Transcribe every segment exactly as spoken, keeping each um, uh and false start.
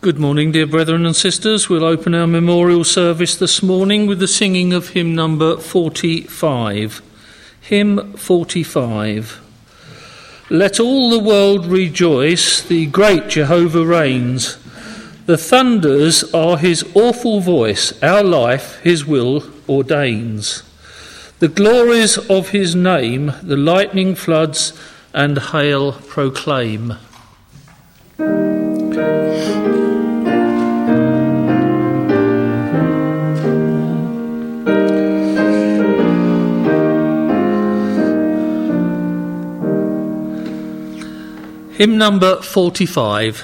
Good morning, dear brethren and sisters. We'll open our memorial service this morning with the singing of hymn number forty-five. Hymn forty-five. Let all the world rejoice, the great Jehovah reigns. The thunders are his awful voice, our life his will ordains. The glories of his name, the lightning floods and hail proclaim. Hymn number forty-five.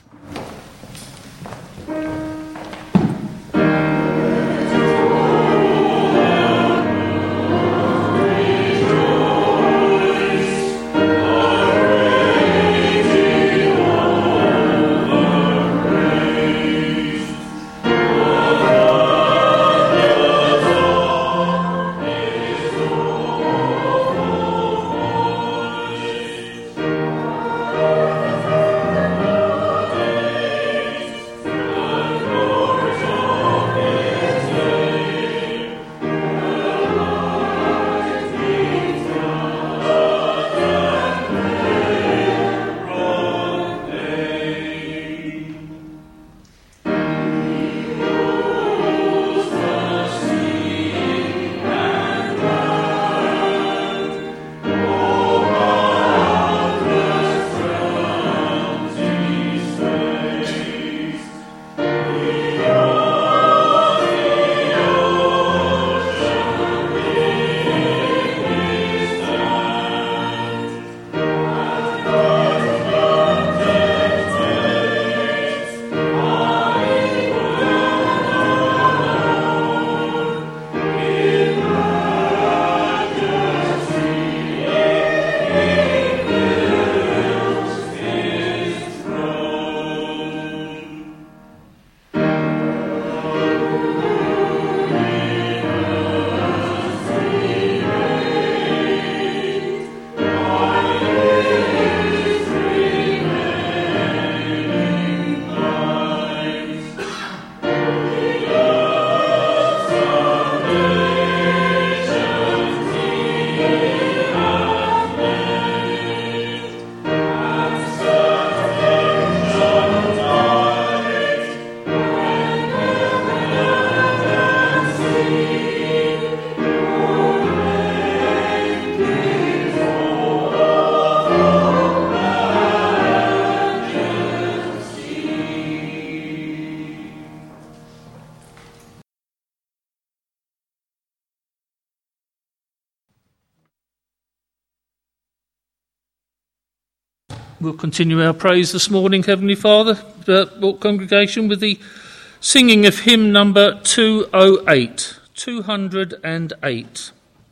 We'll continue our praise this morning, Heavenly Father, uh, congregation, with the singing of hymn number two oh eight, two hundred eight.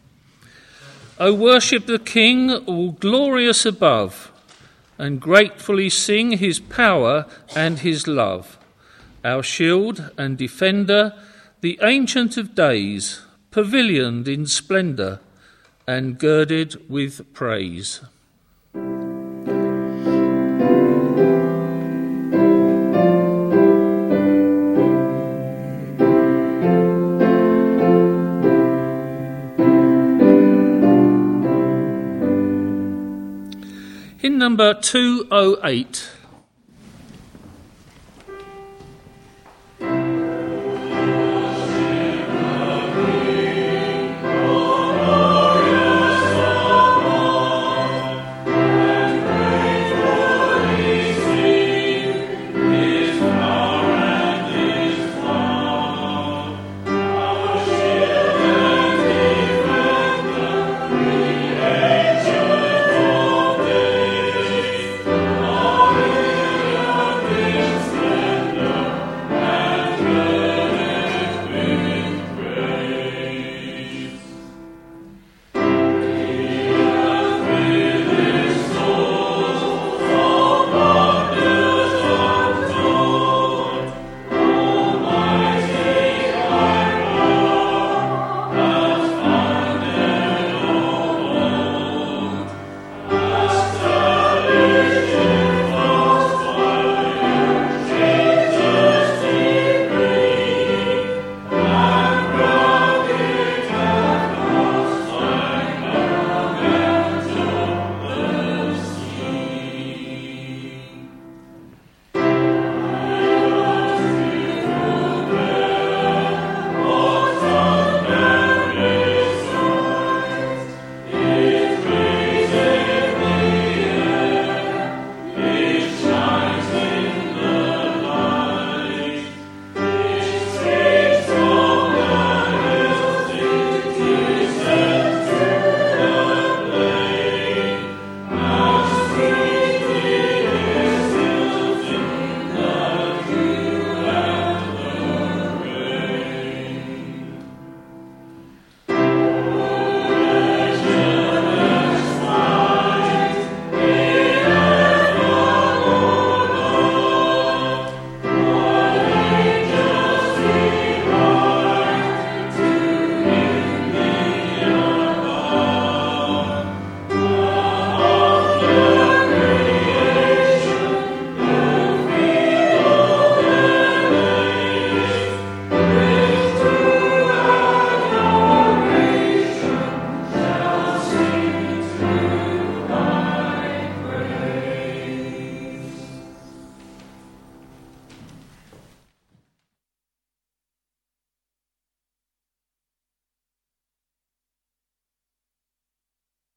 O worship the King, all glorious above, and gratefully sing his power and his love. Our shield and defender, the Ancient of Days, pavilioned in splendour and girded with praise. Hymn number two oh eight. Glory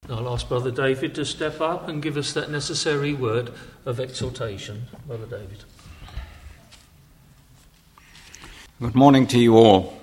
I'll ask Brother David to step up and give us that necessary word of exhortation. Brother David. Good morning to you all.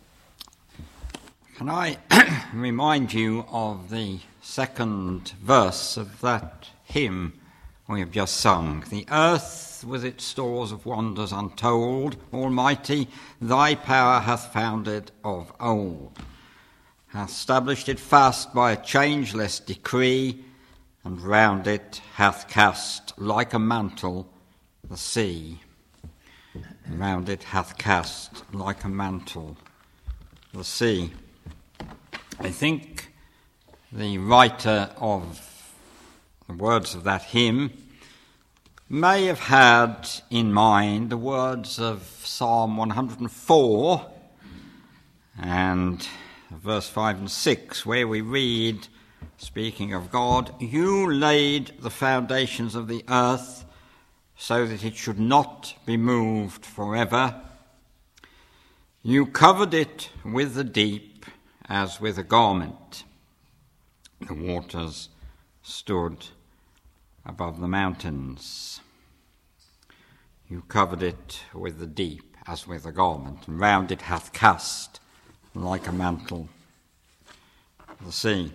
Can I remind you of the second verse of that hymn we have just sung? The earth with its stores of wonders untold, Almighty, thy power hath founded of old, hath established it fast by a changeless decree, and round it hath cast like a mantle the sea. And round it hath cast like a mantle the sea. I think the writer of the words of that hymn may have had in mind the words of Psalm one hundred four and verse five and six, where we read, speaking of God, "You laid the foundations of the earth so that it should not be moved forever. You covered it with the deep as with a garment. The waters stood above the mountains. You covered it with the deep as with a garment, and round it hath cast like a mantle the sea."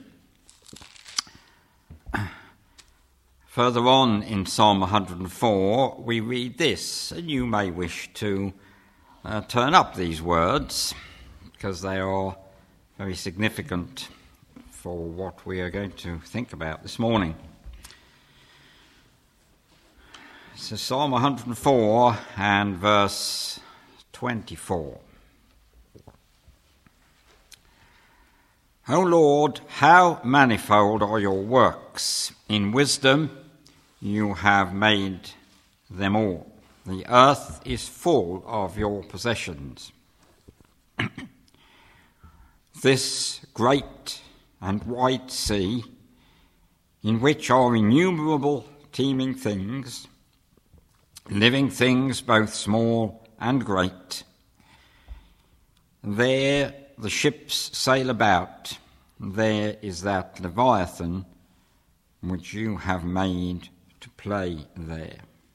Further on in Psalm one hundred four, we read this, and you may wish to uh, turn up these words, because they are very significant for what we are going to think about this morning. So Psalm one hundred four and verse twenty-four. O Lord, how manifold are your works! In wisdom you have made them all. The earth is full of your possessions. This great and wide sea, in which are innumerable teeming things, living things both small and great, there the ships sail about. There is that Leviathan which you have made to play there.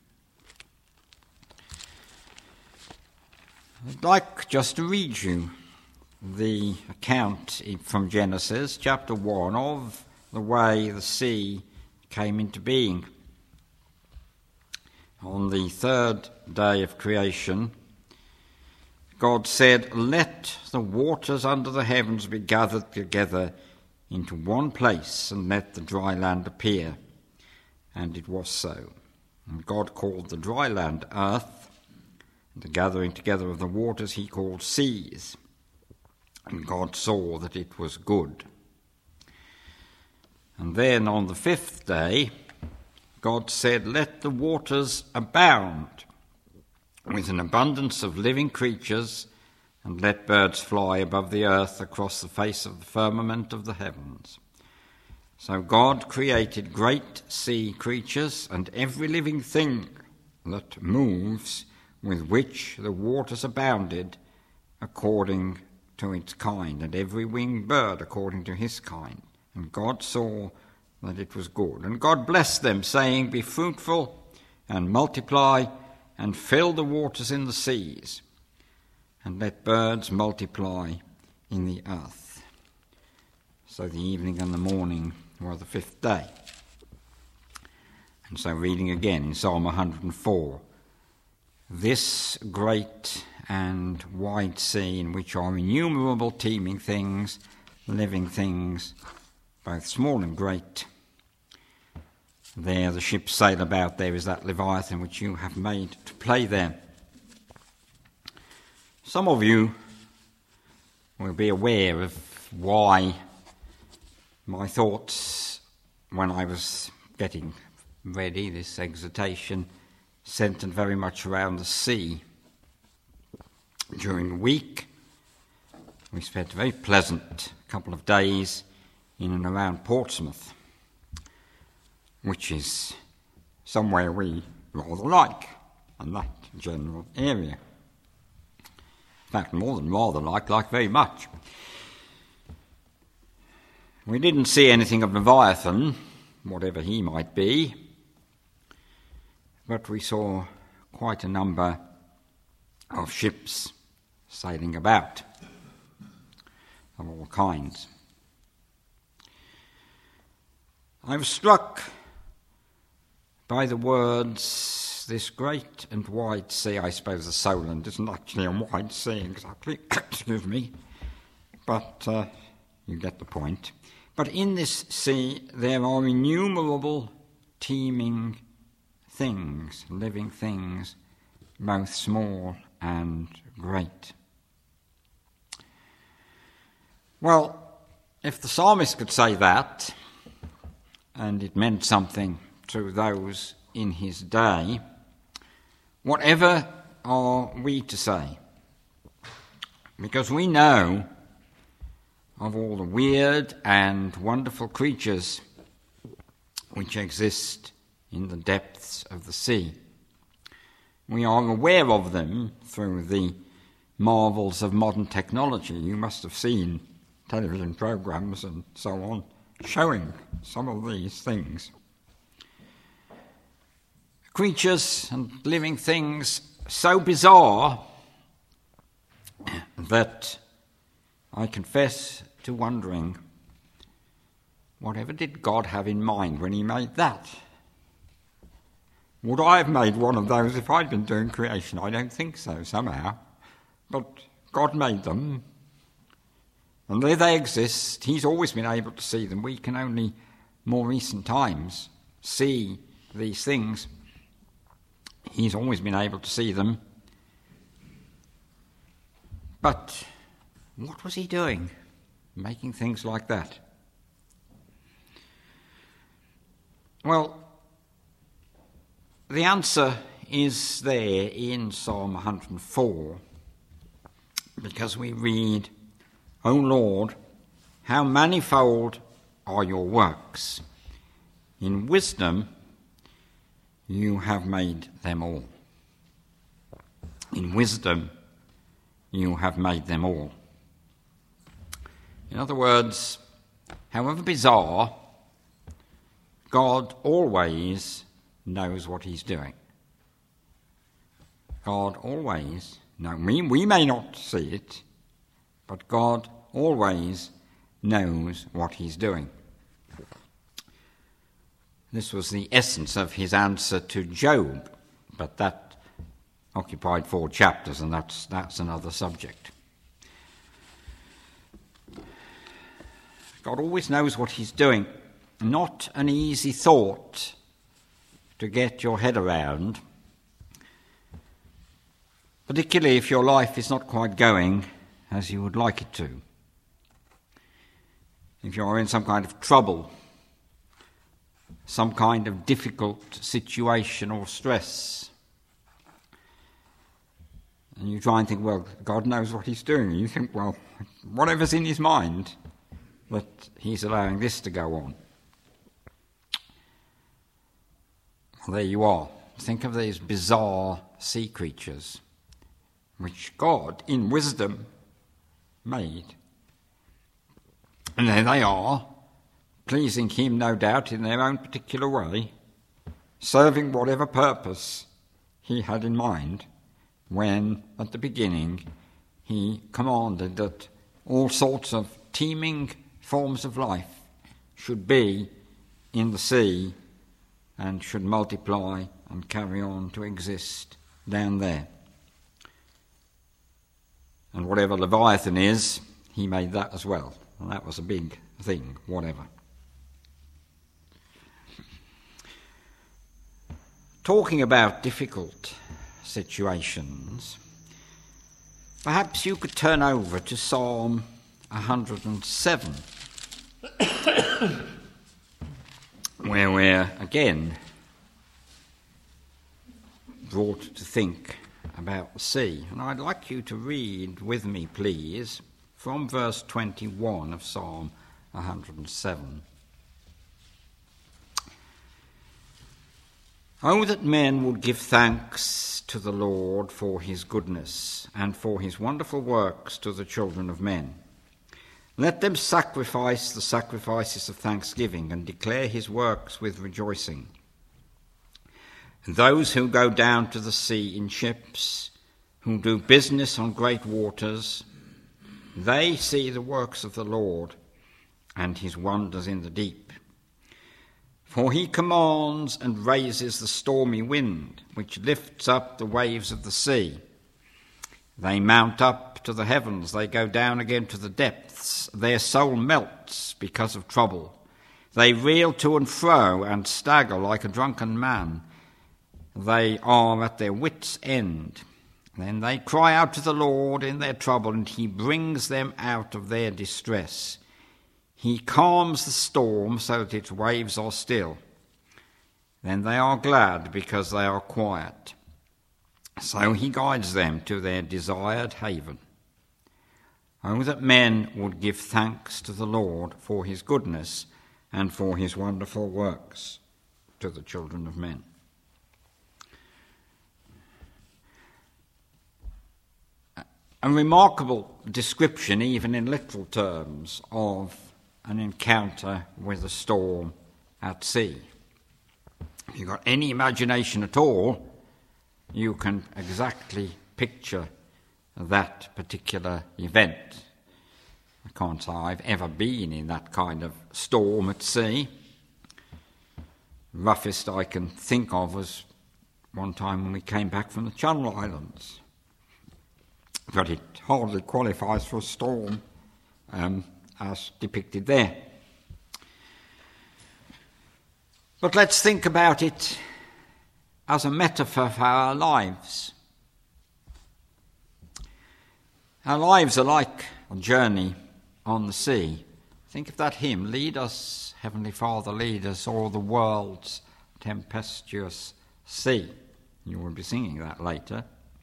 I'd like just to read you the account from Genesis chapter one of the way the sea came into being. On the third day of creation, God said, "Let the waters under the heavens be gathered together into one place, and let the dry land appear." And it was so. And God called the dry land earth, and the gathering together of the waters he called seas. And God saw that it was good. And then on the fifth day, God said, "Let the waters abound with an abundance of living creatures, and let birds fly above the earth across the face of the firmament of the heavens." So God created great sea creatures and every living thing that moves, with which the waters abounded, according to its kind, and every winged bird according to his kind. And God saw that it was good. And God blessed them, saying, "Be fruitful and multiply, and fill the waters in the seas, and let birds multiply in the earth." So the evening and the morning were the fifth day. And so reading again in Psalm one hundred four, "This great and wide sea, in which are innumerable teeming things, living things, both small and great. There the ships sail about, there is that Leviathan which you have made to play there." Some of you will be aware of why my thoughts, when I was getting ready, this exhortation, centred very much around the sea. During the week, we spent a very pleasant couple of days in and around Portsmouth, which is somewhere we rather like, and that general area. In fact, more than rather like, like very much. We didn't see anything of Leviathan, whatever he might be, but we saw quite a number of ships sailing about of all kinds. I was struck by the words, this great and wide sea. I suppose the Solent isn't actually a wide sea exactly, excuse me, but uh, you get the point. But in this sea there are innumerable teeming things, living things, both small and great. Well, if the psalmist could say that, and it meant something to those in his day, whatever are we to say? Because we know of all the weird and wonderful creatures which exist in the depths of the sea. We are aware of them through the marvels of modern technology. You must have seen television programs and so on showing some of these things. Creatures and living things so bizarre that I confess to wondering, whatever did God have in mind when he made that? Would I have made one of those if I'd been doing creation? I don't think so, somehow. But God made them, and there they exist. He's always been able to see them. We can only, more recent times, see these things. He's always been able to see them. But what was he doing, making things like that? Well, the answer is there in Psalm one hundred four, because we read, O Lord, how manifold are your works. In wisdom you have made them all. In wisdom you have made them all. In other words, however bizarre, God always knows what he's doing. God always knows. We, we may not see it, but God always knows what he's doing. This was the essence of his answer to Job, but that occupied four chapters, and that's, that's another subject. God always knows what he's doing. Not an easy thought to get your head around, particularly if your life is not quite going as you would like it to. If you're in some kind of trouble, some kind of difficult situation or stress, and you try and think, well, God knows what he's doing. And you think, well, whatever's in his mind, that he's allowing this to go on. Well, there you are. Think of these bizarre sea creatures, which God, in wisdom, made. And there they are, pleasing him, no doubt, in their own particular way, serving whatever purpose he had in mind when, at the beginning, he commanded that all sorts of teeming forms of life should be in the sea and should multiply and carry on to exist down there. And whatever Leviathan is, he made that as well. And that was a big thing, whatever. Talking about difficult situations, perhaps you could turn over to Psalm one hundred seven, where we're again brought to think about the sea. And I'd like you to read with me, please, from verse twenty-one of Psalm one hundred seven. Oh, that men would give thanks to the Lord for his goodness and for his wonderful works to the children of men. Let them sacrifice the sacrifices of thanksgiving and declare his works with rejoicing. Those who go down to the sea in ships, who do business on great waters, they see the works of the Lord and his wonders in the deep. For he commands and raises the stormy wind, which lifts up the waves of the sea. They mount up to the heavens, they go down again to the depths. Their soul melts because of trouble. They reel to and fro and stagger like a drunken man. They are at their wits' end. Then they cry out to the Lord in their trouble, and he brings them out of their distress. He calms the storm so that its waves are still. Then they are glad because they are quiet. So he guides them to their desired haven. Oh, that men would give thanks to the Lord for his goodness and for his wonderful works to the children of men. A remarkable description, even in literal terms, of an encounter with a storm at sea. If you've got any imagination at all, you can exactly picture that particular event. I can't say I've ever been in that kind of storm at sea. Roughest I can think of was one time when we came back from the Channel Islands. But it hardly qualifies for a storm um, as depicted there. But let's think about it as a metaphor for our lives. Our lives are like a journey on the sea. Think of that hymn, lead us, Heavenly Father, lead us o'er the world's tempestuous sea. You will be singing that later.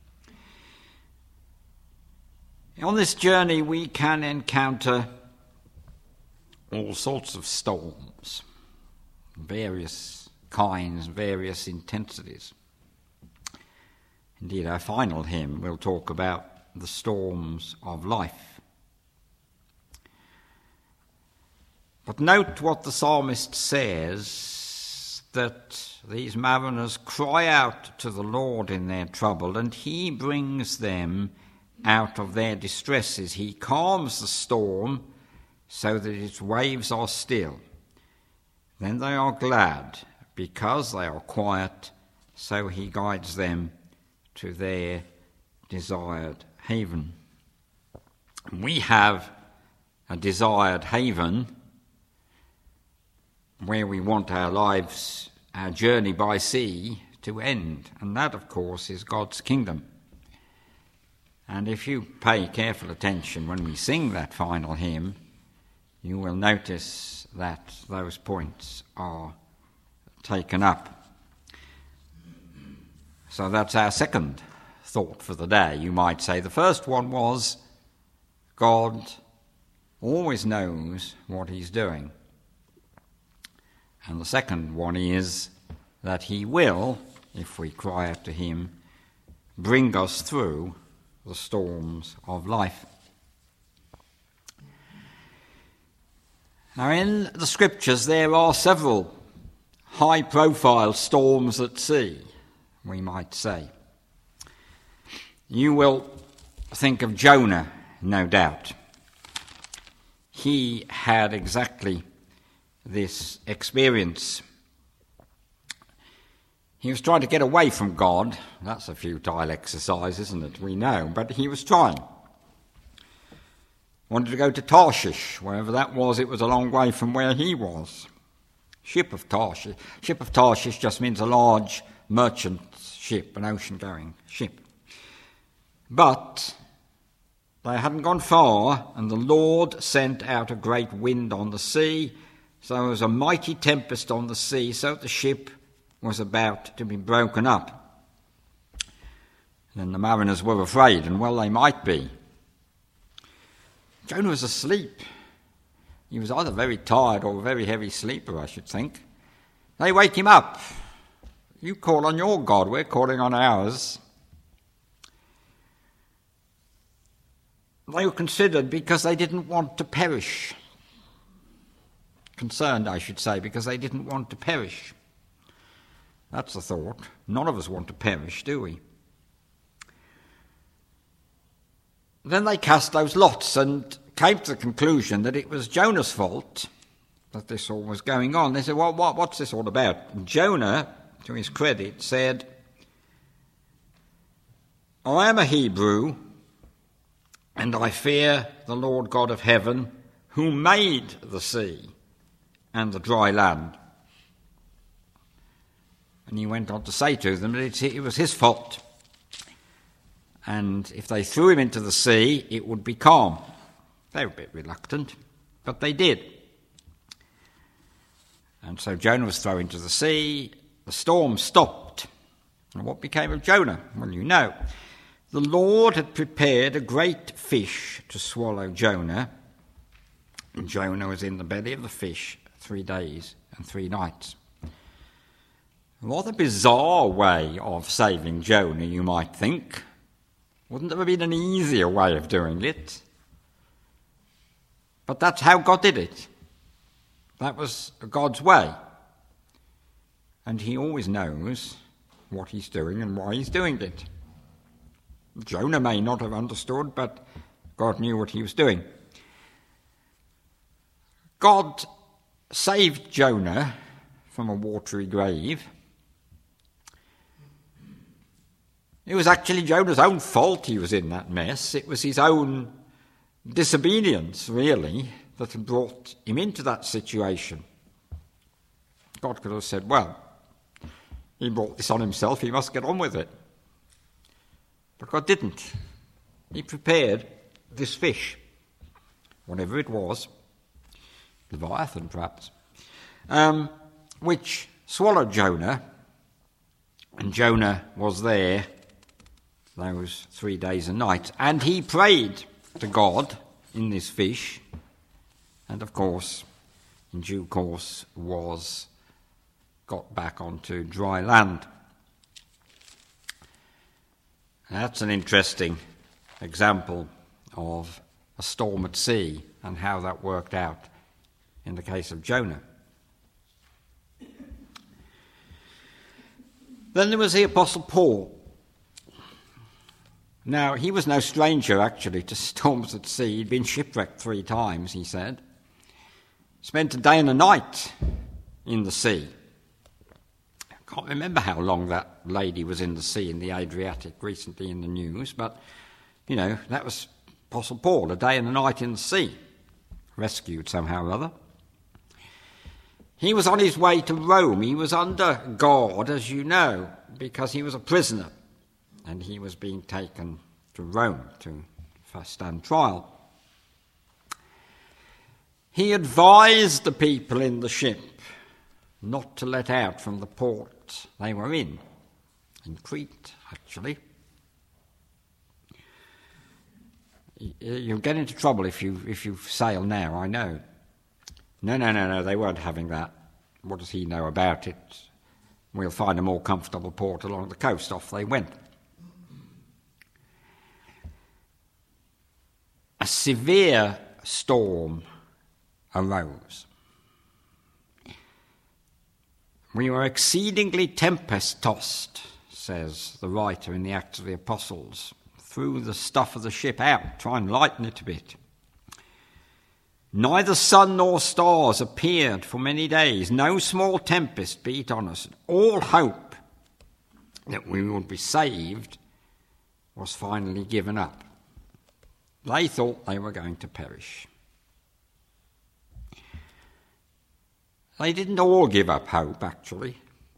On this journey we can encounter all sorts of storms, various kinds, various intensities. Indeed, our final hymn will talk about the storms of life. But note what the psalmist says, that these mariners cry out to the Lord in their trouble, and he brings them out of their distresses. He calms the storm so that its waves are still. Then they are glad because they are quiet, so he guides them to their desired haven. We have a desired haven where we want our lives, our journey by sea to end, and that, of course, is God's kingdom. And if you pay careful attention when we sing that final hymn, you will notice that those points are taken up. So that's our second thought for the day, you might say. The first one was God always knows what he's doing. And the second one is that he will, if we cry out to him, bring us through the storms of life. Now, in the scriptures there are several high-profile storms at sea, we might say. You will think of Jonah, no doubt. He had exactly this experience. He was trying to get away from God. That's a futile exercise, isn't it? We know, but he was trying. Wanted to go to Tarshish, wherever that was. It was a long way from where he was. Ship of Tarshish. Ship of Tarshish just means a large merchant ship, an ocean-going ship. But they hadn't gone far, and the Lord sent out a great wind on the sea. So there was a mighty tempest on the sea, so the ship was about to be broken up. Then the mariners were afraid, and well they might be. Jonah was asleep. He was either very tired or a very heavy sleeper, I should think. They wake him up. You call on your God, we're calling on ours. they were considered because they didn't want to perish. Concerned, I should say, because they didn't want to perish. That's the thought. None of us want to perish, do we? Then they cast those lots and came to the conclusion that it was Jonah's fault that this all was going on. They said, well, what, what's this all about? And Jonah, to his credit, said, I am a Hebrew, and I fear the Lord God of heaven, who made the sea and the dry land. And he went on to say to them that it was his fault. And if they threw him into the sea, it would be calm. They were a bit reluctant, but they did. And so Jonah was thrown into the sea. The storm stopped. And what became of Jonah? Well, you know. The Lord had prepared a great fish to swallow Jonah. And Jonah was in the belly of the fish three days and three nights. What a bizarre way of saving Jonah, you might think. Wouldn't there have been an easier way of doing it? But that's how God did it. That was God's way. And he always knows what he's doing and why he's doing it. Jonah may not have understood, but God knew what he was doing. God saved Jonah from a watery grave. It was actually Jonah's own fault he was in that mess. It was his own disobedience, really, that had brought him into that situation. God could have said, well, he brought this on himself, he must get on with it. But God didn't. He prepared this fish, whatever it was, Leviathan perhaps, um, which swallowed Jonah, and Jonah was there those three days and nights, and he prayed to God in this fish, and of course, in due course, was got back onto dry land. That's an interesting example of a storm at sea and how that worked out in the case of Jonah. Then there was the Apostle Paul. Now, he was no stranger, actually, to storms at sea. He'd been shipwrecked three times, he said. Spent a day and a night in the sea. I can't remember how long that lady was in the sea in the Adriatic recently in the news, but, you know, that was Apostle Paul, a day and a night in the sea, rescued somehow or other. He was on his way to Rome. He was under guard, as you know, because he was a prisoner. And he was being taken to Rome to stand trial. He advised the people in the ship not to let out from the port they were in, in Crete, actually. You'll get into trouble if you if you sail now, I know. No, no, no, no, they weren't having that. What does he know about it? We'll find a more comfortable port along the coast. Off they went. A severe storm arose. We were exceedingly tempest-tossed, says the writer in the Acts of the Apostles. Threw the stuff of the ship out, try and lighten it a bit. Neither sun nor stars appeared for many days. No small tempest beat on us. All hope that we would be saved was finally given up. They thought they were going to perish. They didn't all give up hope, actually.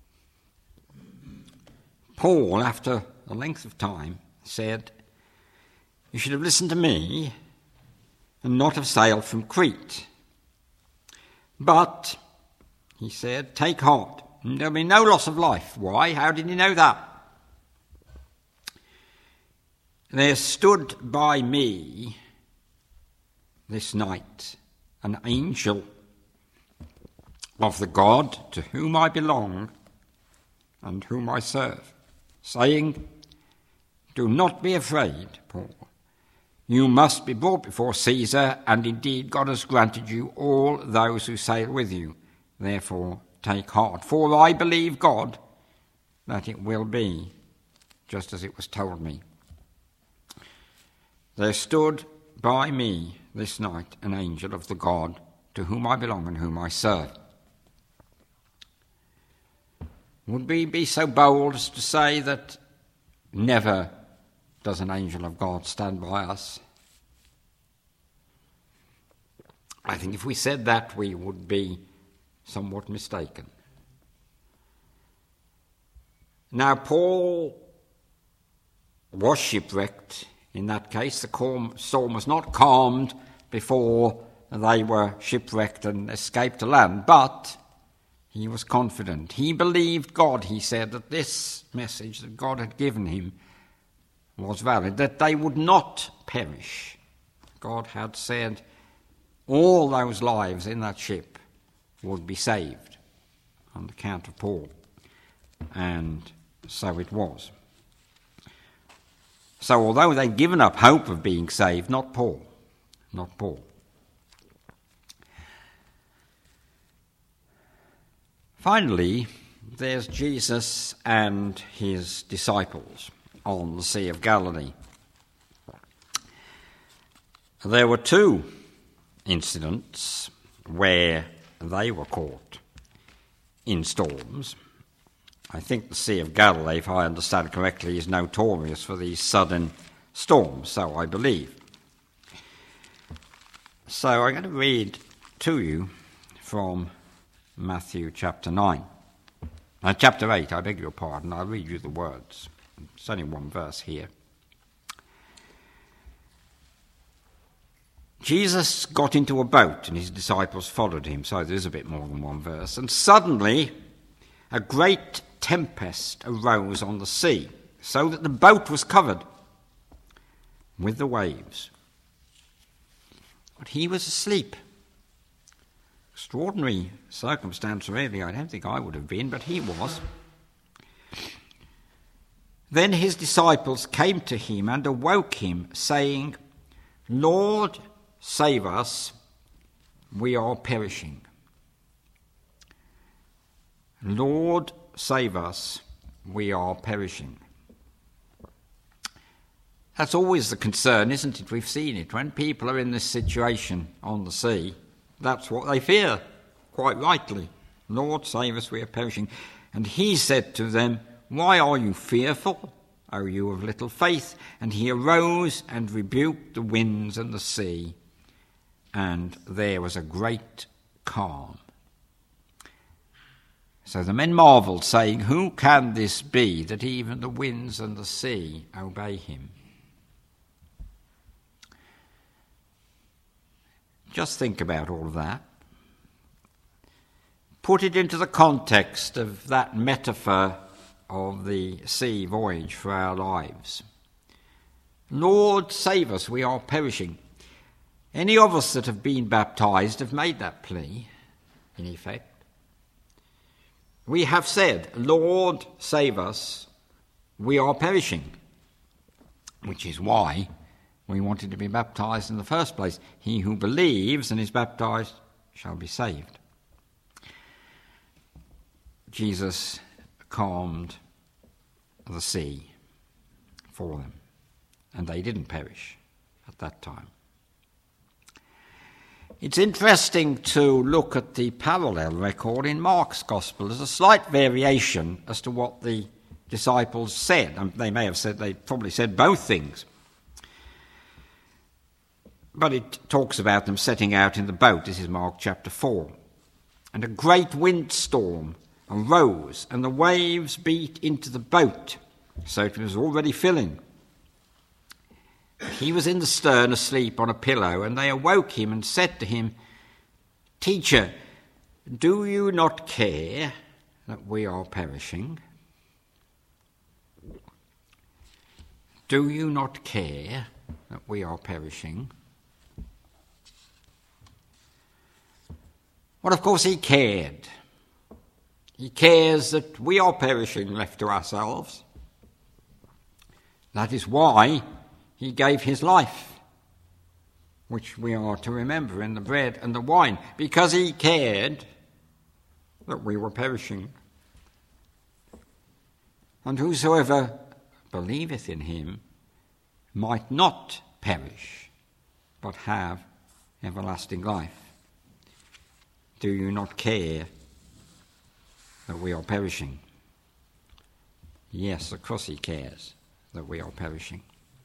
Paul, after a length of time, said, "You should have listened to me and not have sailed from Crete. But," he said, "take heart. There'll be no loss of life." Why? How did he know that? "There stood by me this night an angel of the God to whom I belong and whom I serve, saying, 'Do not be afraid, Paul. You must be brought before Caesar, and indeed God has granted you all those who sail with you. Therefore take heart, for I believe God that it will be just as it was told me. There stood by me this night an angel of the God to whom I belong and whom I serve. Would we be so bold as to say that never does an angel of God stand by us? I think if we said that, we would be somewhat mistaken. Now, Paul was shipwrecked. In that case, the storm was not calmed before they were shipwrecked and escaped to land, but he was confident. He believed God, he said, that this message that God had given him was valid, that they would not perish. God had said all those lives in that ship would be saved on account of Paul. And so it was. So although they'd given up hope of being saved, not Paul, not Paul. Finally, there's Jesus and his disciples on the Sea of Galilee. There were two incidents where they were caught in storms. I think the Sea of Galilee, if I understand correctly, is notorious for these sudden storms, so I believe. So I'm going to read to you from Matthew chapter nine. Uh, chapter eight, I beg your pardon, I'll read you the words. It's only one verse here. Jesus got into a boat and his disciples followed him, so there's a bit more than one verse. And suddenly a great tempest arose on the sea, so that the boat was covered with the waves. But he was asleep. Extraordinary circumstance, really. I don't think I would have been, but he was. Then his disciples came to him and awoke him, saying, Lord, save us, we are perishing. Lord, save us, we are perishing. That's always the concern, isn't it? We've seen it. When people are in this situation on the sea, that's what they fear, quite rightly. Lord, save us, we are perishing. And he said to them, Why are you fearful, O you of little faith? And he arose and rebuked the winds and the sea, and there was a great calm. So the men marveled, saying, Who can this be, that even the winds and the sea obey him? Just think about all of that. Put it into the context of that metaphor of the sea voyage for our lives. Lord, save us, we are perishing. Any of us that have been baptized have made that plea, in effect. We have said, Lord, save us, we are perishing, which is why we wanted to be baptized in the first place. He who believes and is baptized shall be saved. Jesus calmed the sea for them, and they didn't perish at that time. It's interesting to look at the parallel record in Mark's Gospel. There's a slight variation as to what the disciples said. Um, they may have said, they probably said both things. But it talks about them setting out in the boat. This is Mark chapter four. And a great windstorm arose, and the waves beat into the boat, so it was already filling. He was in the stern asleep on a pillow, and they awoke him and said to him, Teacher, do you not care that we are perishing? Do you not care that we are perishing? Well, of course he cared. He cares that we are perishing left to ourselves. That is why he gave his life which we are to remember in the bread and the wine, because he cared that we were perishing. And whosoever believeth in him might not perish, but have everlasting life. Do you not care that we are perishing? Yes, of course he cares that we are perishing.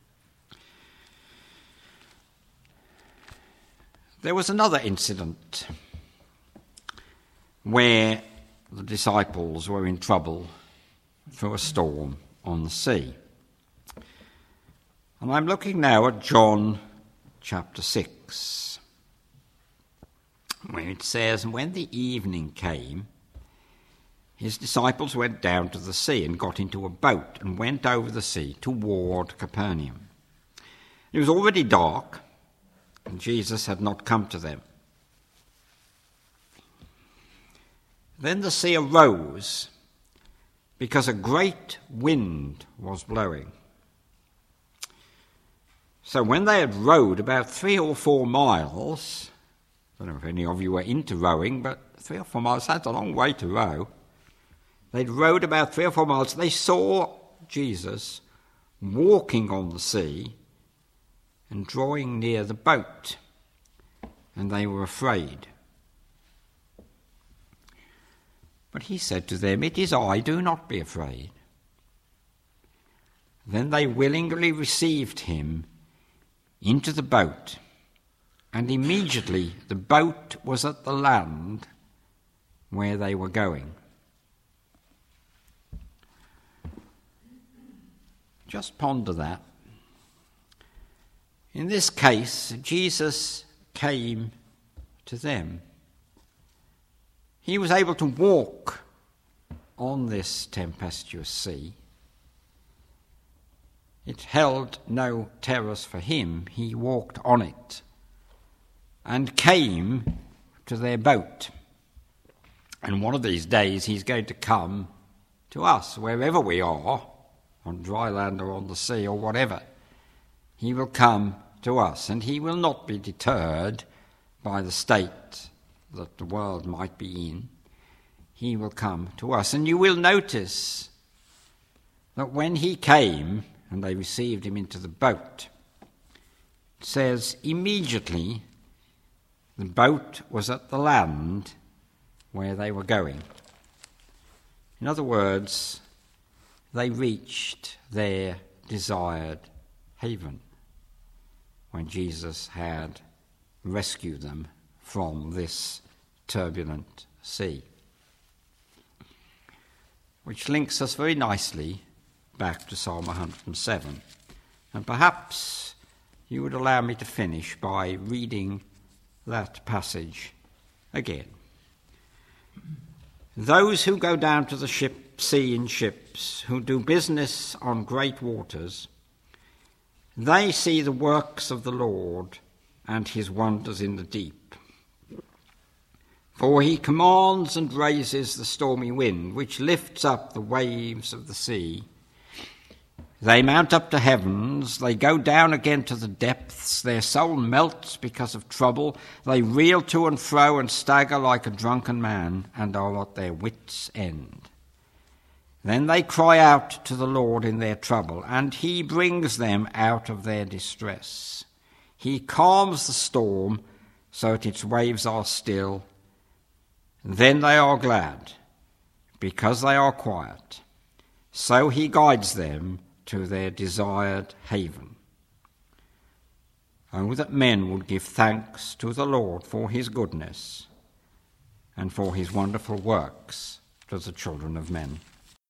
There was another incident where the disciples were in trouble through a storm on the sea. And I'm looking now at John chapter six, where it says, "And when the evening came, his disciples went down to the sea and got into a boat and went over the sea toward Capernaum. It was already dark, and Jesus had not come to them. Then the sea arose, because a great wind was blowing. So when they had rowed about three or four miles," I don't know if any of you were into rowing, but three or four miles, that's a long way to row. They'd rowed about three or four miles. They saw Jesus walking on the sea and drawing near the boat, and they were afraid. But he said to them, "It is I, do not be afraid." Then they willingly received him into the boat, and immediately the boat was at the land where they were going. Just ponder that. In this case, Jesus came to them. He was able to walk on this tempestuous sea. It held no terrors for him. He walked on it and came to their boat. And one of these days he's going to come to us, wherever we are, on dry land or on the sea or whatever. He will come to us, and he will not be deterred by the state that the world might be in. He will come to us. And you will notice that when he came and they received him into the boat, it says immediately the boat was at the land where they were going. In other words, they reached their desired haven when Jesus had rescued them from this turbulent sea. Which links us very nicely back to Psalm one hundred seven. And perhaps you would allow me to finish by reading that passage again. "Those who go down to the ship, sea in ships, who do business on great waters, they see the works of the Lord and his wonders in the deep. For he commands and raises the stormy wind, which lifts up the waves of the sea. They mount up to heavens, they go down again to the depths, their soul melts because of trouble, they reel to and fro and stagger like a drunken man, and are at their wits' end. Then they cry out to the Lord in their trouble, and he brings them out of their distress. He calms the storm so that its waves are still. Then they are glad, because they are quiet. So he guides them to their desired haven. Oh, that men would give thanks to the Lord for his goodness and for his wonderful works to the children of men."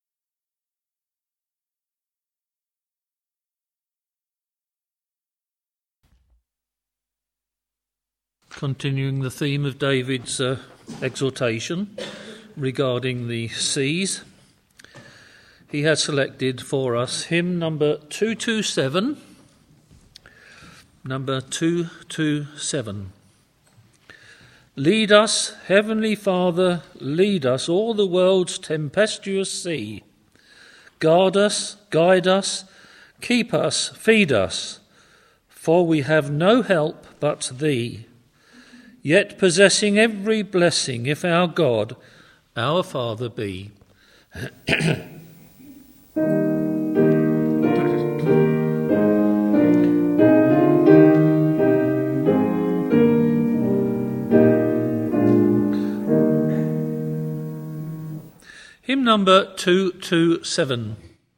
Continuing the theme of David's uh, exhortation regarding the seas, he has selected for us hymn number two twenty-seven, number two twenty-seven. "Lead us, Heavenly Father, lead us o'er the world's tempestuous sea. Guard us, guide us, keep us, feed us, For we have no help but thee, yet possessing every blessing, if our God, our Father be. Hymn number two two seven.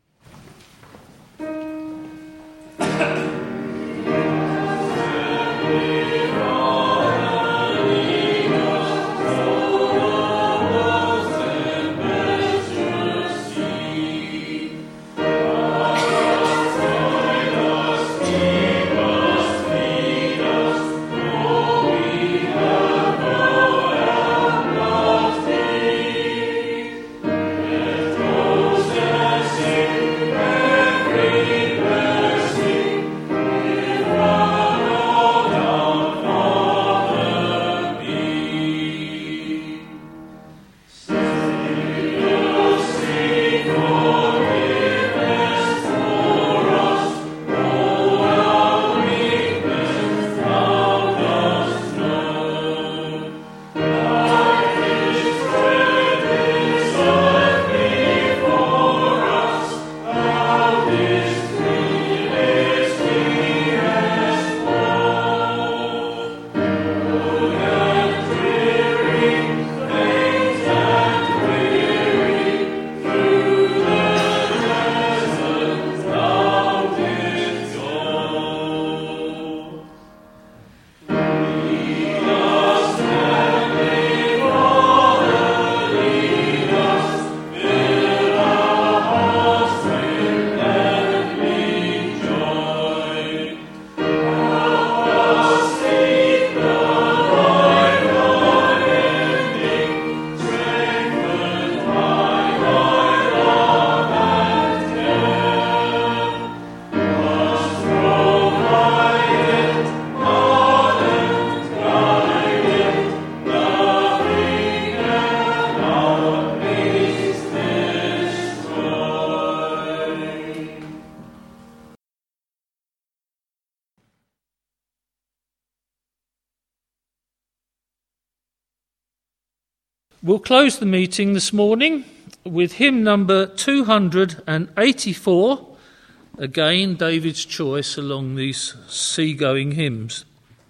We'll close the meeting this morning with hymn number two hundred eighty-four. Again, David's choice along these seagoing hymns.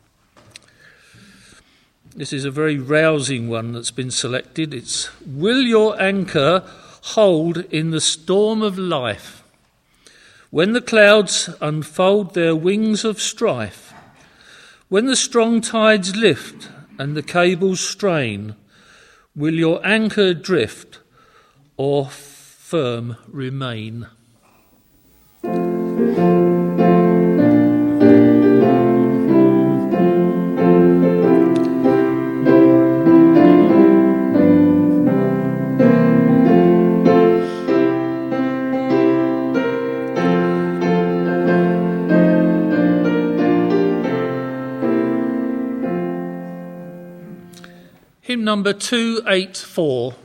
This is a very rousing one that's been selected. It's "Will your anchor hold in the storm of life? When the clouds unfold their wings of strife, when the strong tides lift and the cables strain, will your anchor drift or firm remain?" Hymn number two eighty-four.